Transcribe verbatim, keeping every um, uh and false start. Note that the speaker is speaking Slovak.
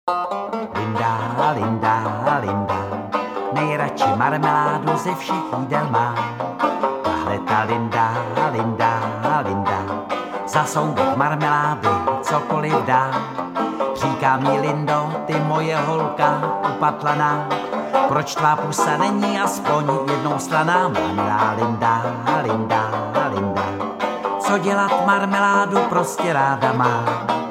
Linda, Linda, Linda, nejradši marmeládu ze všech jídel má. Tahle ta Linda, Linda, Linda, za soubek marmelády cokoliv dá. Říká mi Lindo, ty moje holka upatlaná, proč tvá pusa není aspoň jednou slaná? Má milá Linda, Linda, Linda, co dělat, marmeládu prostě ráda má.